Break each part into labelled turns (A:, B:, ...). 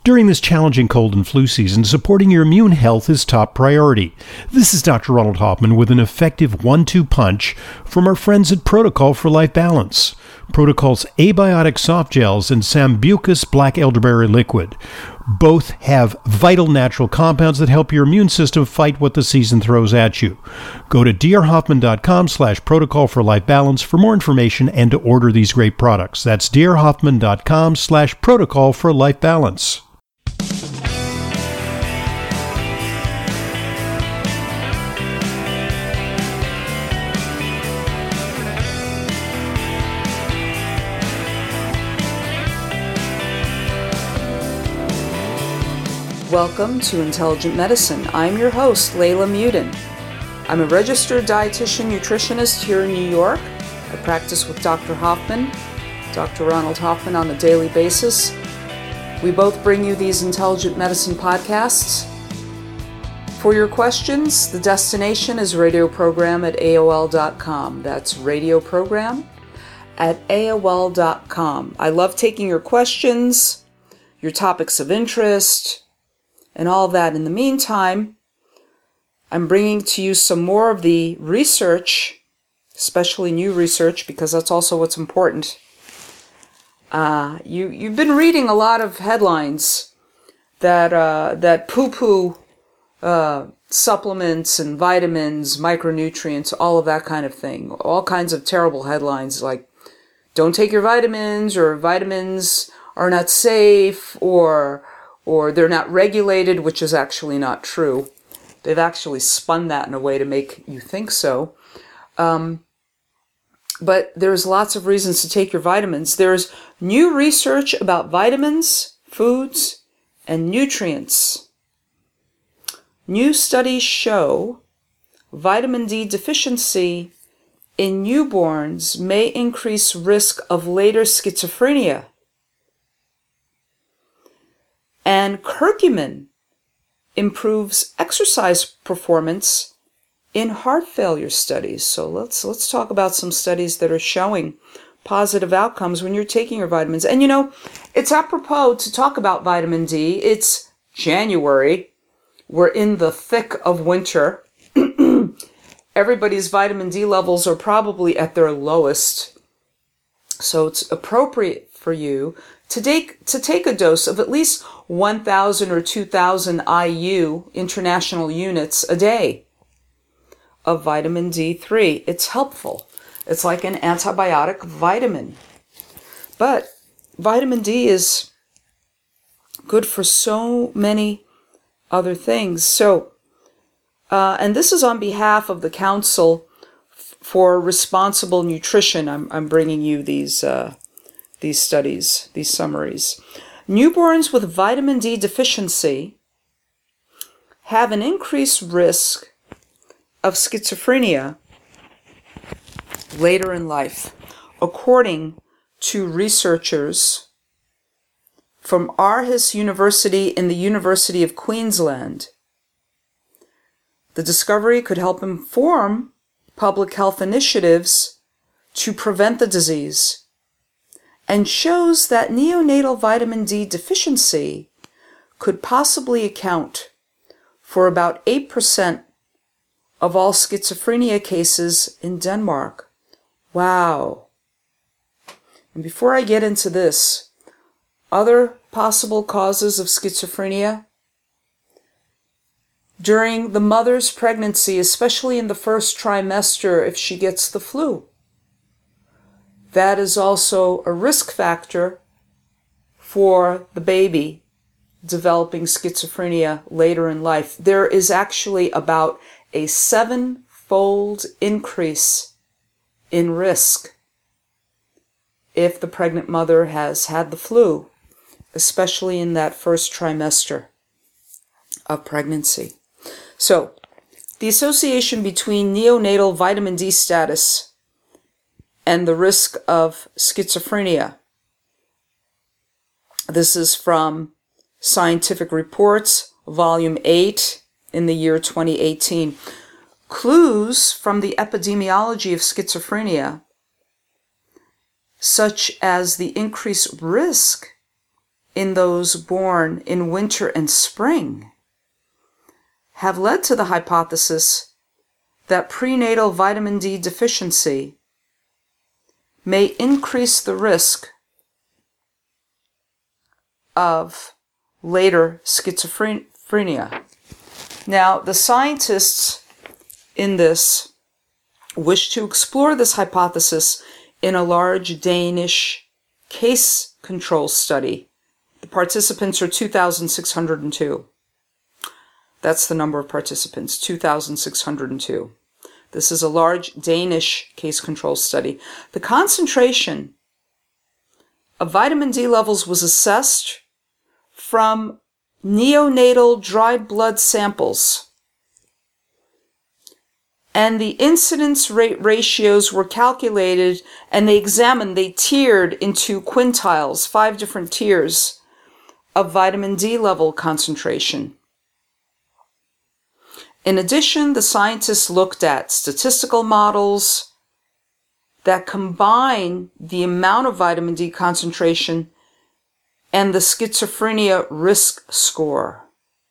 A: During this challenging cold and flu season, supporting your immune health is top priority. This is Dr. Ronald Hoffman with an effective 1-2 punch from our friends at Protocol for Life Balance. Protocol's Abiotic Soft Gels and Sambucus Black Elderberry Liquid. Both have vital natural compounds that help your immune system fight what the season throws at you. Go to drhoffman.com/protocol for life balance for more information and to order these great products. That's drhoffman.com/protocol for life balance.
B: Welcome to Intelligent Medicine. I'm your host, Layla Mudin. I'm a registered dietitian nutritionist here in New York. I practice with Dr. Hoffman, Dr. Ronald Hoffman, on a daily basis. We both bring you these Intelligent Medicine podcasts. For your questions, the destination is radioprogram@aol.com. That's radioprogram@aol.com. I love taking your questions, your topics of interest, and all that. In the meantime, I'm bringing to you some more of the research, especially new research, because that's also what's important. You've been reading a lot of headlines that poo-poo supplements and vitamins, micronutrients, all of that kind of thing. All kinds of terrible headlines like, don't take your vitamins, or vitamins are not safe, or they're not regulated, which is actually not true. They've actually spun that in a way to make you think so. But there's lots of reasons to take your vitamins. There's new research about vitamins, foods, and nutrients. New studies show vitamin D deficiency in newborns may increase risk of later schizophrenia. And curcumin improves exercise performance in heart failure studies. So let's talk about some studies that are showing positive outcomes when you're taking your vitamins. And you know, it's apropos to talk about vitamin D. It's January. We're in the thick of winter. Everybody's vitamin D levels are probably at their lowest. So it's appropriate for you to take a dose of at least 1,000 or 2,000 IU, international units, a day of vitamin D3. It's helpful. It's like an antibiotic vitamin. But vitamin D is good for so many other things. So, and this is on behalf of the Council for Responsible Nutrition. I'm bringing you these studies, these summaries. Newborns with vitamin D deficiency have an increased risk of schizophrenia later in life, according to researchers from Aarhus University in the University of Queensland. The discovery could help inform public health initiatives to prevent the disease, and shows that neonatal vitamin D deficiency could possibly account for about 8% of all schizophrenia cases in Denmark. Wow. And before I get into this, other possible causes of schizophrenia during the mother's pregnancy, especially in the first trimester if she gets the flu. That is also a risk factor for the baby developing schizophrenia later in life. There is actually about a 7-fold increase in risk if the pregnant mother has had the flu, especially in that first trimester of pregnancy. So, the association between neonatal vitamin D status and the risk of schizophrenia. This is from Scientific Reports, Volume 8, in the year 2018. Clues from the epidemiology of schizophrenia, such as the increased risk in those born in winter and spring have led to the hypothesis that prenatal vitamin D deficiency may increase the risk of later schizophrenia. Now, the scientists in this wish to explore this hypothesis in a large Danish case control study. The participants are 2,602. That's the number of participants, 2,602. This is a large Danish case control study. The concentration of vitamin D levels was assessed from neonatal dried blood samples. And the incidence rate ratios were calculated, and they tiered into quintiles, 5 different tiers of vitamin D level concentration. In addition, the scientists looked at statistical models that combine the amount of vitamin D concentration and the schizophrenia risk score.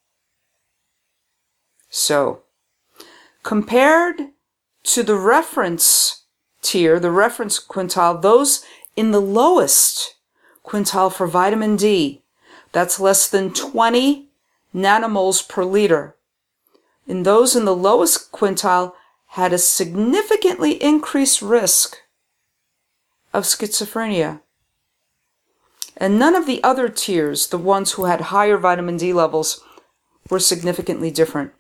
B: So, compared to the reference tier, the reference quintile, those in the lowest quintile for vitamin D, that's less than 20 nanomoles per liter. And those in the lowest quintile had a significantly increased risk of schizophrenia. And none of the other tiers, the ones who had higher vitamin D levels, were significantly different.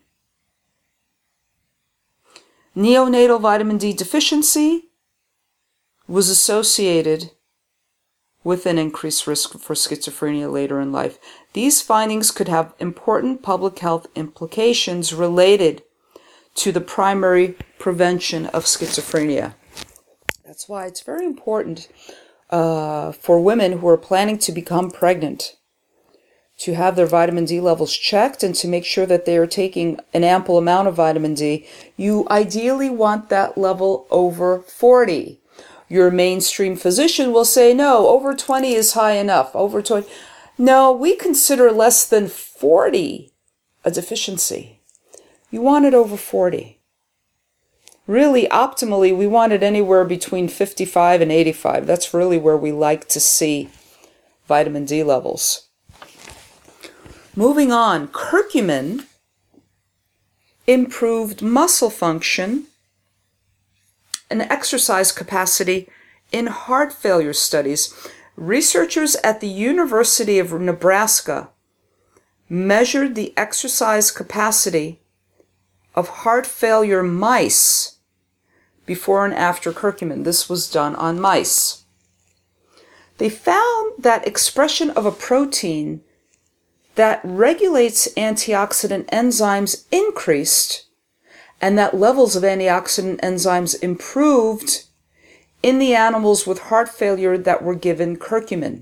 B: Neonatal vitamin D deficiency was associated with an increased risk for schizophrenia later in life. These findings could have important public health implications related to the primary prevention of schizophrenia. That's why it's very important for women who are planning to become pregnant to have their vitamin D levels checked and to make sure that they are taking an ample amount of vitamin D. You ideally want that level over 40. Your mainstream physician will say, no, over 20 is high enough. Over 20. No, we consider less than 40 a deficiency. You want it over 40. Really, optimally, we want it anywhere between 55 and 85. That's really where we like to see vitamin D levels. Moving on, curcumin improved muscle function and exercise capacity in heart failure studies. Researchers at the University of Nebraska measured the exercise capacity of heart failure mice before and after curcumin. This was done on mice. They found that expression of a protein that regulates antioxidant enzymes increased, and that levels of antioxidant enzymes improved in the animals with heart failure that were given curcumin.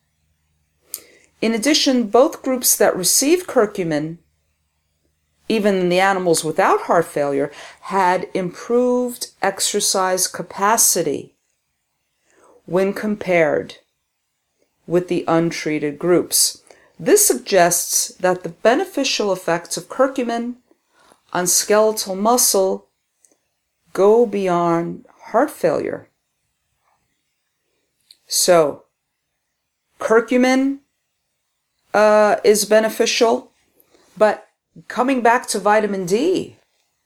B: In addition, both groups that received curcumin, even the animals without heart failure, had improved exercise capacity when compared with the untreated groups. This suggests that the beneficial effects of curcumin on skeletal muscle go beyond heart failure. So, curcumin is beneficial, but coming back to vitamin D,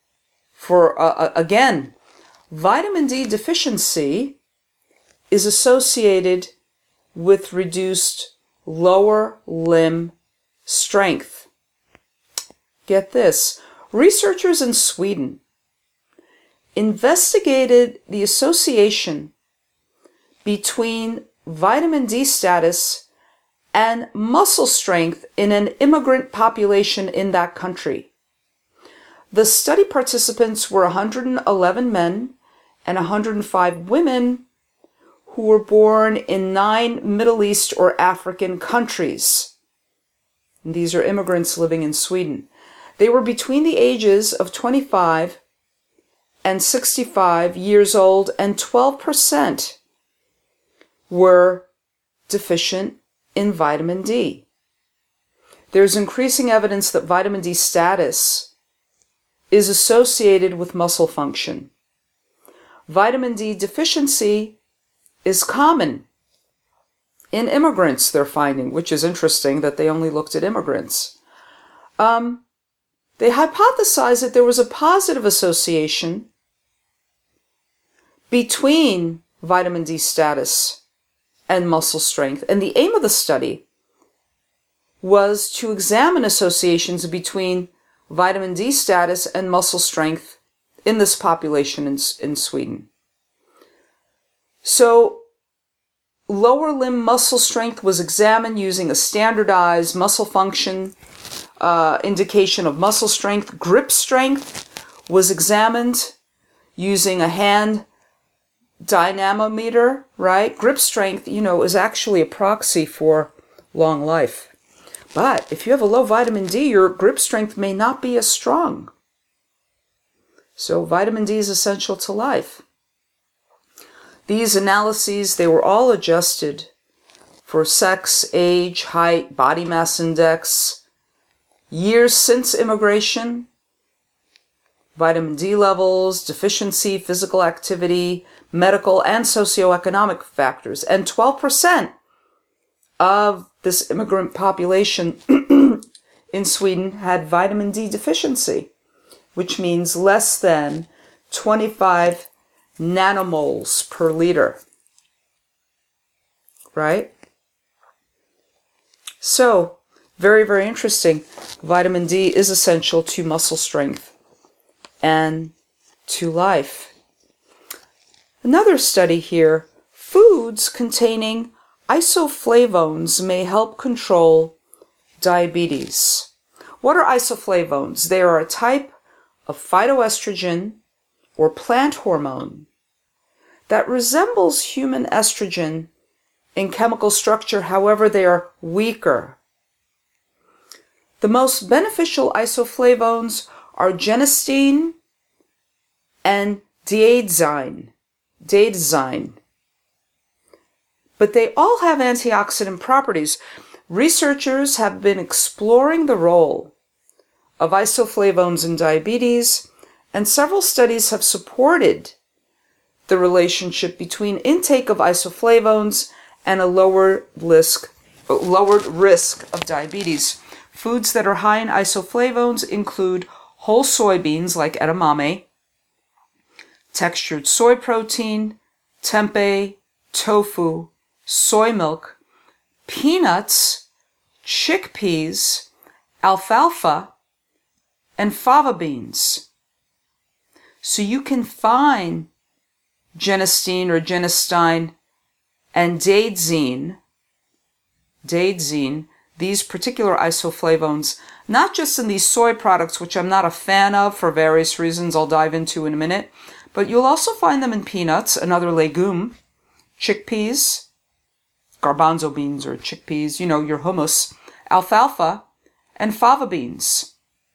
B: again, vitamin D deficiency is associated with reduced lower limb strength. Get this. Researchers in Sweden investigated the association between vitamin D status and muscle strength in an immigrant population in that country. The study participants were 111 men and 105 women who were born in 9 Middle East or African countries. And these are immigrants living in Sweden. They were between the ages of 25 and 65 years old, and 12% were deficient in vitamin D. There's increasing evidence that vitamin D status is associated with muscle function. Vitamin D deficiency is common in immigrants, they're finding, which is interesting that they only looked at immigrants. They hypothesized that there was a positive association between vitamin D status and muscle strength. And the aim of the study was to examine associations between vitamin D status and muscle strength in this population in Sweden. So lower limb muscle strength was examined using a standardized muscle function indication of muscle strength. Grip strength was examined using a hand dynamometer, right? Grip strength, is actually a proxy for long life. But if you have a low vitamin D, your grip strength may not be as strong. So vitamin D is essential to life. These analyses, they were all adjusted for sex, age, height, body mass index, years since immigration, vitamin D levels, deficiency, physical activity, medical and socioeconomic factors. And 12% of this immigrant population in Sweden had vitamin D deficiency, which means less than 25 nanomoles per liter, right? So, very, very interesting. Vitamin D is essential to muscle strength and to life. Another study here, foods containing isoflavones may help control diabetes. What are isoflavones? They are a type of phytoestrogen or plant hormone that resembles human estrogen in chemical structure, however, they are weaker. The most beneficial isoflavones are genistein and diadezyne. But they all have antioxidant properties. Researchers have been exploring the role of isoflavones in diabetes, and several studies have supported the relationship between intake of isoflavones and a lowered risk of diabetes. Foods that are high in isoflavones include whole soybeans like edamame, textured soy protein, tempeh, tofu, soy milk, peanuts, chickpeas, alfalfa, and fava beans. So you can find genistein or genistein and daidzein, these particular isoflavones, not just in these soy products, which I'm not a fan of for various reasons I'll dive into in a minute, but you'll also find them in peanuts, another legume, chickpeas, garbanzo beans or chickpeas, your hummus, alfalfa, and fava beans.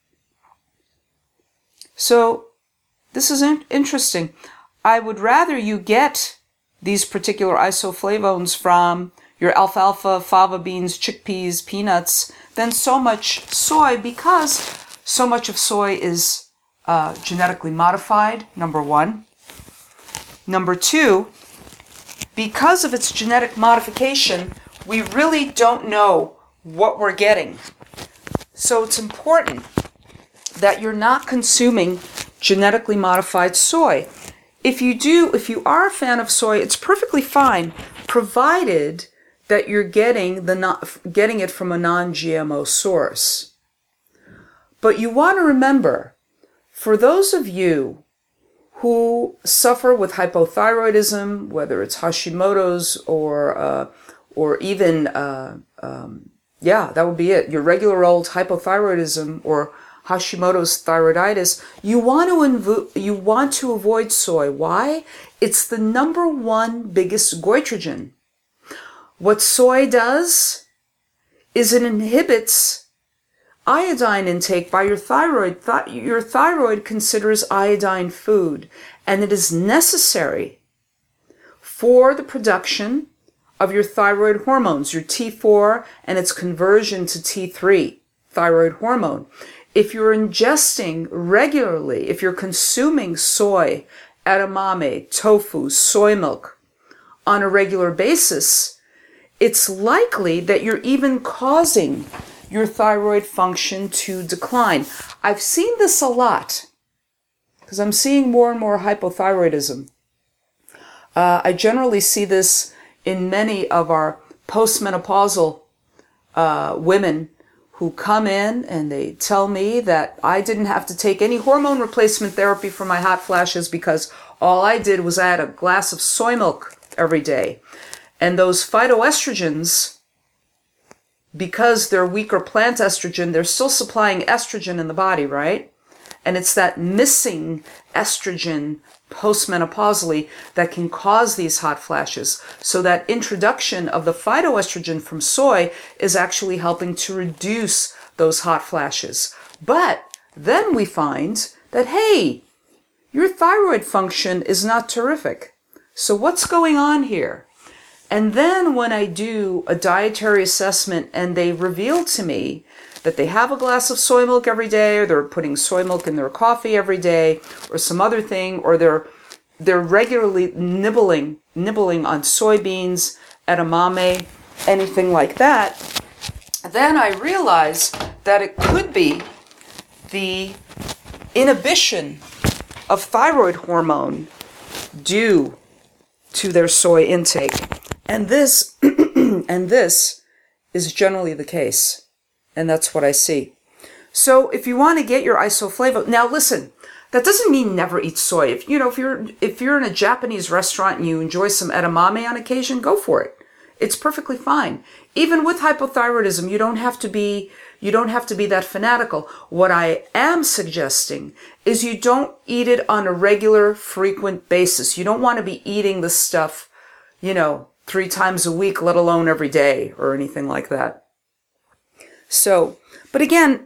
B: So this is interesting. I would rather you get these particular isoflavones from your alfalfa, fava beans, chickpeas, peanuts than so much soy, because so much of soy is genetically modified, number one. Number two, because of its genetic modification, we really don't know what we're getting. So it's important that you're not consuming genetically modified soy. If you are a fan of soy, it's perfectly fine, provided that you're getting it from a non-GMO source. But you want to remember, for those of you who suffer with hypothyroidism, whether it's Hashimoto's or even that would be it, your regular old hypothyroidism or Hashimoto's thyroiditis, you want to avoid soy. Why? It's the number one biggest goitrogen. What soy does is it inhibits iodine intake by your thyroid. Your thyroid considers iodine food, and it is necessary for the production of your thyroid hormones, your T4 and its conversion to T3 thyroid hormone. If you're ingesting regularly, if you're consuming soy, edamame, tofu, soy milk on a regular basis, it's likely that you're even causing your thyroid function to decline. I've seen this a lot because I'm seeing more and more hypothyroidism. I generally see this in many of our postmenopausal women who come in and they tell me that I didn't have to take any hormone replacement therapy for my hot flashes because all I did was add a glass of soy milk every day. And those phytoestrogens, because they're weaker plant estrogen, they're still supplying estrogen in the body, right? And it's that missing estrogen postmenopausally that can cause these hot flashes. So that introduction of the phytoestrogen from soy is actually helping to reduce those hot flashes. But then we find that, hey, your thyroid function is not terrific. So what's going on here? And then when I do a dietary assessment and they reveal to me that they have a glass of soy milk every day, or they're putting soy milk in their coffee every day, or some other thing, or they're regularly nibbling on soybeans, edamame, anything like that, then I realize that it could be the inhibition of thyroid hormone due to their soy intake. And this is generally the case. And that's what I see. So if you want to get your isoflavone, now listen, that doesn't mean never eat soy. If you're in a Japanese restaurant and you enjoy some edamame on occasion, go for it. It's perfectly fine. Even with hypothyroidism, you don't have to be that fanatical. What I am suggesting is you don't eat it on a regular, frequent basis. You don't want to be eating this stuff, 3 times a week, let alone every day or anything like that. So, but again,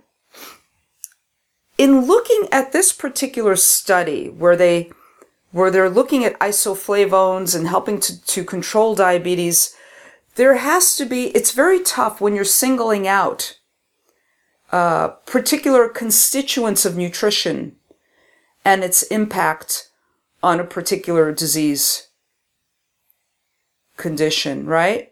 B: in looking at this particular study where they're looking at isoflavones and helping to control diabetes, there has to be, it's very tough when you're singling out particular constituents of nutrition and its impact on a particular disease condition, right?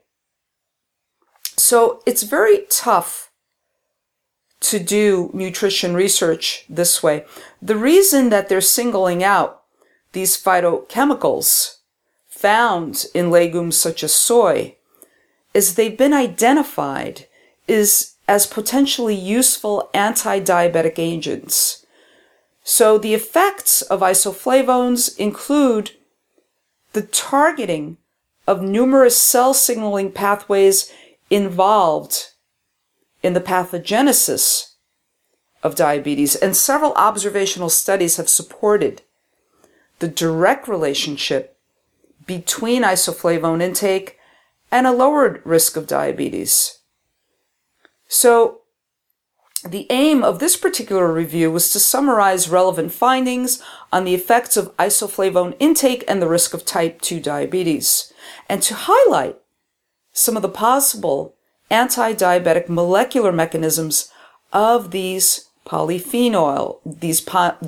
B: So it's very tough to do nutrition research this way. The reason that they're singling out these phytochemicals found in legumes such as soy is they've been identified as potentially useful anti-diabetic agents. So the effects of isoflavones include the targeting of numerous cell signaling pathways involved in the pathogenesis of diabetes, and several observational studies have supported the direct relationship between isoflavone intake and a lowered risk of diabetes. So the aim of this particular review was to summarize relevant findings on the effects of isoflavone intake and the risk of type 2 diabetes, and to highlight some of the possible anti-diabetic molecular mechanisms of these polyphenols, these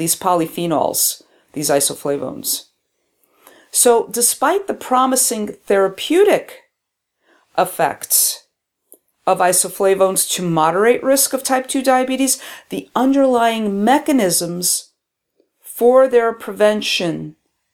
B: isoflavones. So despite the promising therapeutic effects of isoflavones to moderate risk of type 2 diabetes, the underlying mechanisms for their preventive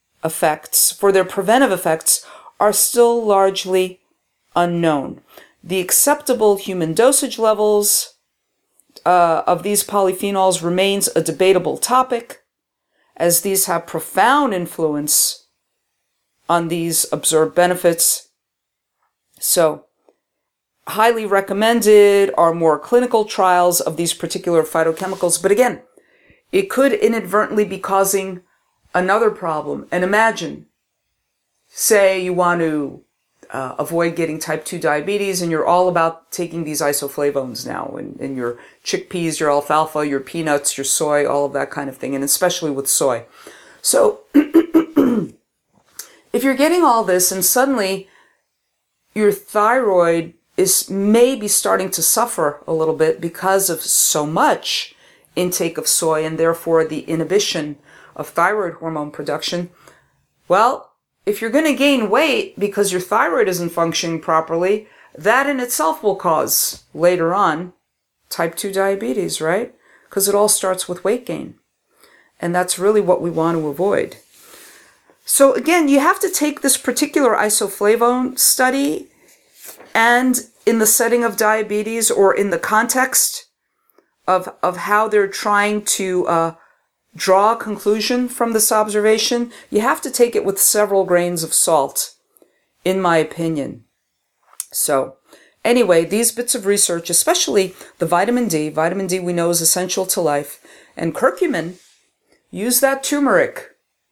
B: effects are still largely unknown. The acceptable human dosage levels of these polyphenols remains a debatable topic, as these have profound influence on these observed benefits. So, highly recommended are more clinical trials of these particular phytochemicals. But again, it could inadvertently be causing another problem. And imagine, say you want to avoid getting type 2 diabetes and you're all about taking these isoflavones now in your chickpeas, your alfalfa, your peanuts, your soy, all of that kind of thing, and especially with soy. So if you're getting all this and suddenly your thyroid is maybe starting to suffer a little bit because of so much intake of soy and therefore the inhibition of thyroid hormone production, well, if you're going to gain weight because your thyroid isn't functioning properly, that in itself will cause, later on, type 2 diabetes, right? Because it all starts with weight gain. And that's really what we want to avoid. So again, you have to take this particular isoflavone study and in the setting of diabetes or in the context of how they're trying to draw a conclusion from this observation, you have to take it with several grains of salt, in my opinion. So anyway, these bits of research, especially the vitamin D we know is essential to life, and curcumin, use that turmeric,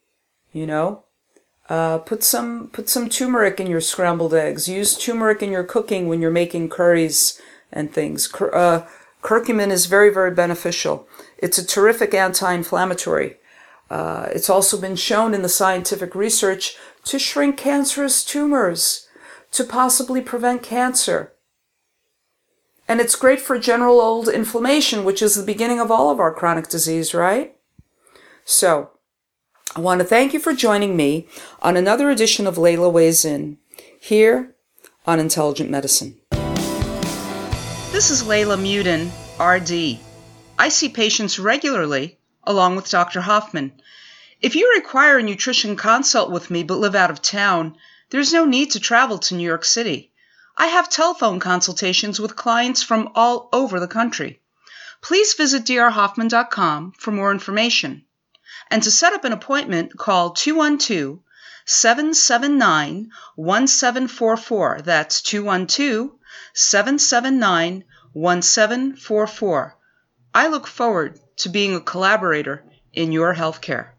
B: put some turmeric in your scrambled eggs. Use turmeric in your cooking when you're making curries and things. Curcumin is very, very beneficial. It's a terrific anti-inflammatory. It's also been shown in the scientific research to shrink cancerous tumors, to possibly prevent cancer. And it's great for general old inflammation, which is the beginning of all of our chronic disease, right? So, I want to thank you for joining me on another edition of Layla Weighs In, here on Intelligent Medicine. This is Layla Mudin, RD. I see patients regularly, along with Dr. Hoffman. If you require a nutrition consult with me but live out of town, there's no need to travel to New York City. I have telephone consultations with clients from all over the country. Please visit drhoffman.com for more information. And to set up an appointment, call 212-779-1744. That's 212-779-1744. I look forward to being a collaborator in your healthcare.